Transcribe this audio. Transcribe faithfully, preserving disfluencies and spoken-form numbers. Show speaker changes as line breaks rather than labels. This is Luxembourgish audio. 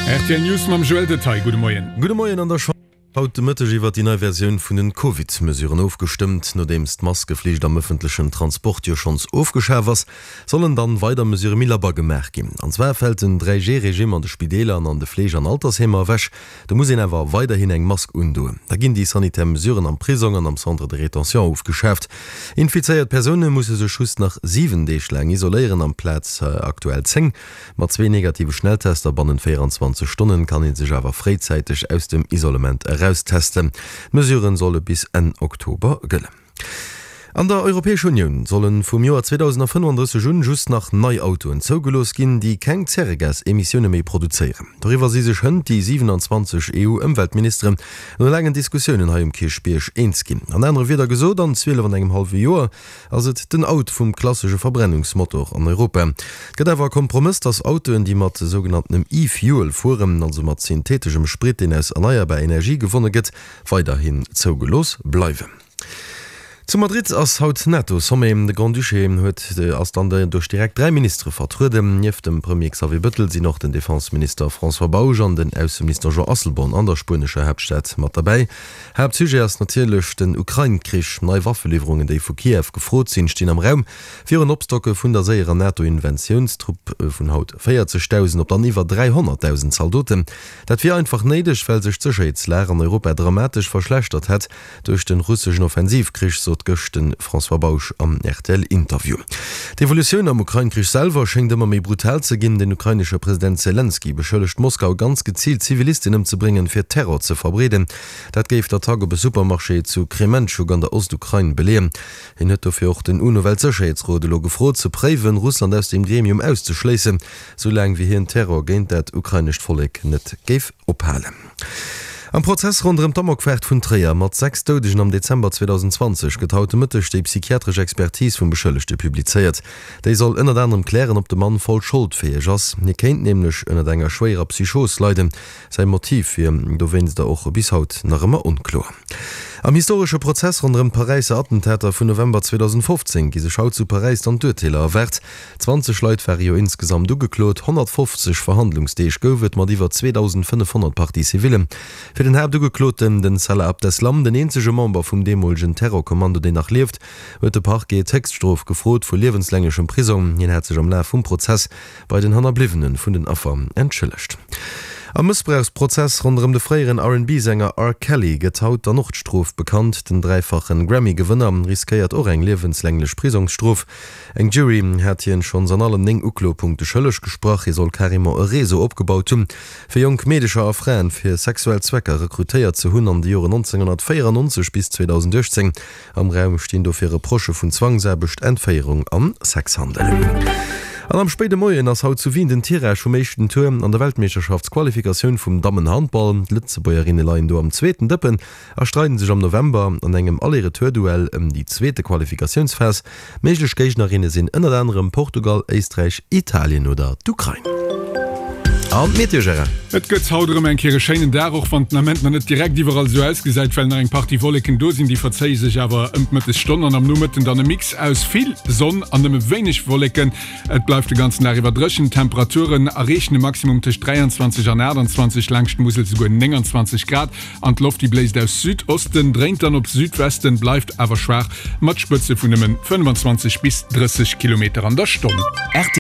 R T L News mam Joel Detail. Gute Morgen.
Gute Morgen an der Schau. Haut Mëtteg iwwer die neue Version vun den Covid-Mesuren aufgestimmt, no demst Maskepflicht am öffentlichen Transport jo schons aufgeschäwers, sollen dann weiter mesure Millabar gemerk gin. Anwer fällt den drei G-Regime an de Spideler an de Flech an Altershemmer wäch, da muss en wer weiterhin eng Mask undue. Da ginn die sanitär Mesuren an Prisungen am Centre de Retention aufgeschäft. Infizeiert Personen muss se schuss nach sieben Deechläng isolieren am Platz äh, aktuell zeng. mat zwei negative Schnelltester bannen vierundzwanzig Stunden kann in sich awer freizeitig aus dem Isolement erreichen. Testen. Mesuren solle bis Ende Oktober gëlle. An der Europäische Union sollen vom Jahr zweitausendfünfunddreißig Jun just nach Neuautoen zougelos ginn, die keng Zerregas-Emissionen méi produzieren. Darüber si sech hënnt die siebenundzwanzig E U-Umweltministerin no langen Diskussionen ha um Kirchbierch eens ginn. An enre wieder gesot an zwiele van engem halfe Joer ass et den Auto vum klassische Verbrennungsmotor an Europa. Gëtwer Kompromiss, dass Autoen, die mat sogenanntem E-Fuel fuhren, also mat synthetischem Sprit den es erneuerbar Energie gewonnen gëtt, weiterhin zougelos bleiwen. Zu Madrid ass haut netto somme de Grand Duché huet ass dann durch direkt drei Minister vertruden, nieef dem Premier Xavier Bettel sie noch den Defensminister François Bauge an den Außenminister Jean Asselborn an der spanische Hauptstadt mat dabei. Herr Psyge ass natierlech den Ukraine-Krich neue Waffelieferungen déi vu Kiew gefrot sinn stehen am Raum, fir een Obstocke vun der seier NATO-Inventionstrupp vun haut vierzigtausend op dann iwwer dreihunderttausend Saldoten. Dat fir einfach neidech fell sech Sicherheitslehrer an Europa dramatisch verschlechtert het durch den russischen Offensivkrich so Göchten François Bauch am R T L-Interview. Die Evolution am Ukraine-Krieg selber schenkt immer méi brutal zu gehen. Den ukrainische Präsident Zelensky beschuldigt Moskau ganz gezielt Zivilistinnen zu bringen, für Terror zu verbreden. Dat gave der Tage bei Supermarché zu Kremenchuk an der Ostukraine belehen. In hat dafür auch den UNO-Weltsicherheitsrat gefroht zu präven, Russland aus dem Gremium auszuschließen, solange wie hier ein Terror gegen das ukrainische Volk nicht gave ophalen. Am Prozess rund dem Damokfert vun Trier mat sechs Todesden am Dezember zweitausendzwanzig getaute Mëttech de psychiatrische Expertise vum Beschëllechte publizeiert. Dei soll ënner anderem klären, ob de Mann voll schuldfähig ass. Ne kennt nämlichlech ënner enger schwerer Psychos leiden. Sein Motiv fir do wennst der och bis haut nach immer unklar. Am historische Prozess rund dem Pariser Attentäter vun November zweitausendfünfzehn gise Schau zu Paris an Duteler erwert. zwanzig Leute war jo insgesamt dugeklot, hundertfünfzig Verhandlungsdeeg goufet mat iwwer zweitausendfünfhundert Party Zivilen. Für den Herr dugekloten den Salah Abdeslam, den enzege Member vum demolgen Terrorkommando den nach lieft, huet de Parquet Textstrof gefrot vu lebenslängeschem Prison, jen hat sech am Lauf vum Prozess bei den Hannerbliwenen vun den Affer entschëllecht. Am Missbrauchsprozess rund um de freieren R and B-Sänger R. Kelly getaut der Nochtstrof bekannt, den dreifachen Grammy-Gewinner riskiert auch eng lebenslänglech Prisungsstrof. Eng Jury hat hien schon an allen eng Uklopunkte schëllech gesproch, hier soll Karimo Reso opgebaut hun. Für jung medischer Afraen fir sexuell Zwecker rekrutéiert zu hun an die Jahre neunzehnhundertvierundneunzig bis zweitausendachtzehn. Am Raum stehen do fir Prosche vun Zwangsäbecht Entfeierung am Sexhandel. An am späte Moien ass haut zu Wien den Tierreich vom meeschten Turm an der Weltmeisterschaftsqualifikation vum Dammenhandball, Litzebäuerinnelein do am zweiten Dëppen, erstreiten sich am November an engem allere Tourduell um die zweite Qualifikationsfers. Meiglech Gegnerinnen sind ënner anderem Portugal, Österreich, Italien oder d'Ukraine.
Et gëtt hautem en kere Scheinen derch van Nament man net direkt iwwer so ausgesäit, well eng Party wolleken dosinn, die verzei sech awer ëmmet Stonnen am Nummerten dann e Mix aus viel Sonn an dem wenig wolleken. Et bleif de ganzen Näiwwer dreschen Temperaturen errechne Maximum tech dreiundzwanzig an achtundzwanzig langcht Musel zu go neunundzwanzig Grad an Luft die bläst aus Südosten dreint dann op Südwesten bleifft awer schwach Matspëze vun nemmmen fünfundzwanzig bis dreißig Kilometer an der Stunde.